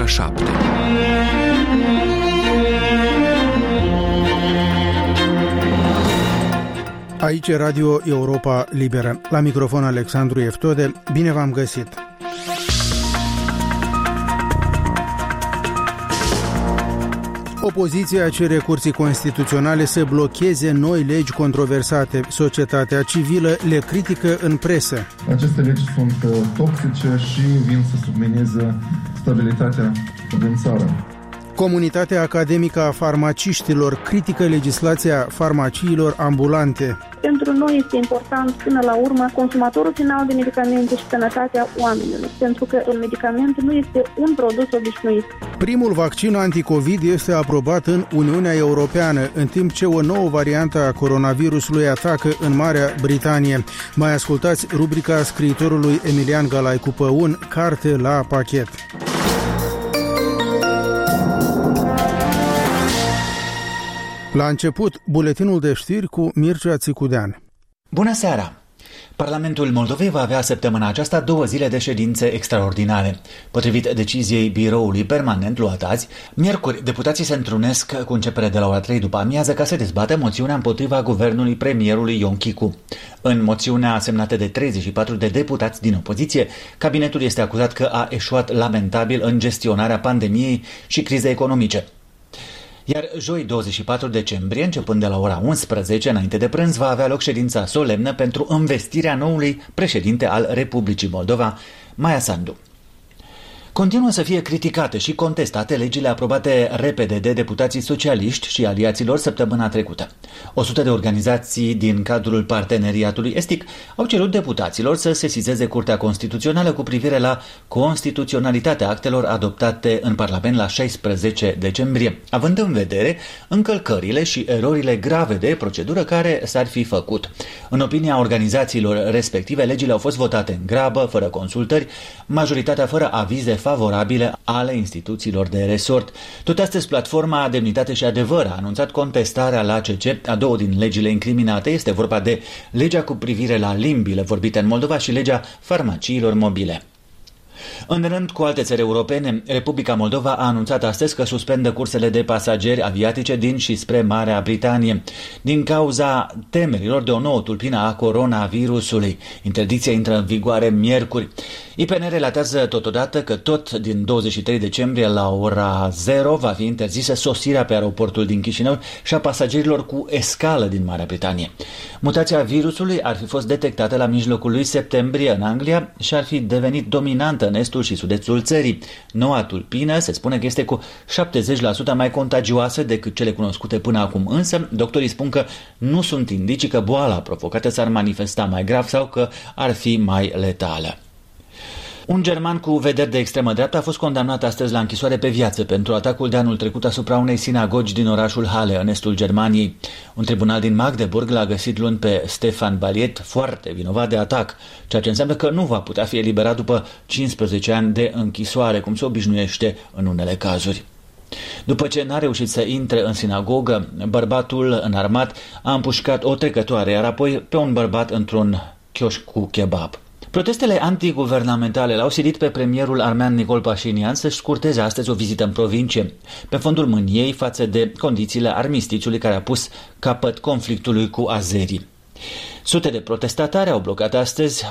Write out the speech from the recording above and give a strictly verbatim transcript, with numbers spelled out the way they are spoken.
ora șapte. Aici e Radio Europa Liberă. La microfon Alexandru Eftode. Bine v-am găsit! Opoziția cere Curții Constituționale să blocheze noi legi controversate. Societatea civilă le critică în presă. Aceste legi sunt toxice și vin să submineze stabilitatea din țară. Comunitatea academică a farmaciștilor critică legislația farmaciilor ambulante. Pentru noi este important, până la urmă, consumatorul final de medicamente și sănătatea oamenilor, pentru că un medicament nu este un produs obișnuit. Primul vaccin anticovid este aprobat în Uniunea Europeană, în timp ce o nouă variantă a coronavirusului atacă în Marea Britanie. Mai ascultați rubrica scriitorului Emilian Galai cu Păun, Carte la pachet. La început, buletinul de știri cu Mircea Țicudean. Bună seara! Parlamentul Moldovei va avea săptămâna aceasta două zile de ședințe extraordinare. Potrivit deciziei biroului permanent luat azi, miercuri, deputații se întrunesc cu începere de la ora trei după amiază ca să dezbată moțiunea împotriva guvernului premierului Ion Chicu. În moțiunea semnată de treizeci și patru de deputați din opoziție, cabinetul este acuzat că a eșuat lamentabil în gestionarea pandemiei și crizei economice. Iar joi douăzeci și patru decembrie, începând de la ora unsprezece înainte de prânz, va avea loc ședința solemnă pentru învestirea noului președinte al Republicii Moldova, Maia Sandu. Continuă să fie criticate și contestate legile aprobate repede de deputații socialiști și aliaților săptămâna trecută. O sută de organizații din cadrul parteneriatului estic au cerut deputaților să sesizeze Curtea Constituțională cu privire la constituționalitatea actelor adoptate în Parlament la șaisprezece decembrie, având în vedere încălcările și erorile grave de procedură care s-ar fi făcut. În opinia organizațiilor respective, legile au fost votate în grabă, fără consultări, majoritatea fără avize favorabile ale instituțiilor de resort. Tot astăzi, platforma Demnitate și Adevăr a anunțat contestarea la A C C a două din legile incriminate. Este vorba de legea cu privire la limbile vorbite în Moldova și legea farmaciilor mobile. În rând cu alte țări europene, Republica Moldova a anunțat astăzi că suspendă cursele de pasageri aviatice din și spre Marea Britanie din cauza temerilor de o nouă tulpină a coronavirusului. Interdicția intră în vigoare miercuri. I P N relatează totodată că tot din douăzeci și trei decembrie la ora zero va fi interzisă sosirea pe aeroportul din Chișinău și a pasagerilor cu escală din Marea Britanie. Mutația virusului ar fi fost detectată la mijlocul lui septembrie în Anglia și ar fi devenit dominantă în estul și sud-estul țării. Noua tulpină se spune că este cu șaptezeci la sută mai contagioasă decât cele cunoscute până acum, însă doctorii spun că nu sunt indicii că boala provocată s-ar manifesta mai grav sau că ar fi mai letală. Un german cu vederi de extremă dreaptă a fost condamnat astăzi la închisoare pe viață pentru atacul de anul trecut asupra unei sinagogi din orașul Halle, în estul Germaniei. Un tribunal din Magdeburg l-a găsit luni pe Stefan Baliet foarte vinovat de atac, ceea ce înseamnă că nu va putea fi eliberat după cincisprezece ani de închisoare, cum se obișnuiește în unele cazuri. După ce n-a reușit să intre în sinagogă, bărbatul înarmat a împușcat o trecătoare, iar apoi pe un bărbat într-un chioșc cu kebab. Protestele antiguvernamentale l-au silit pe premierul armean Nicol Pașinian să-și scurteze astăzi o vizită în provincie, pe fondul mâniei față de condițiile armistițiului care a pus capăt conflictului cu azerii. Sute de protestatari au blocat astăzi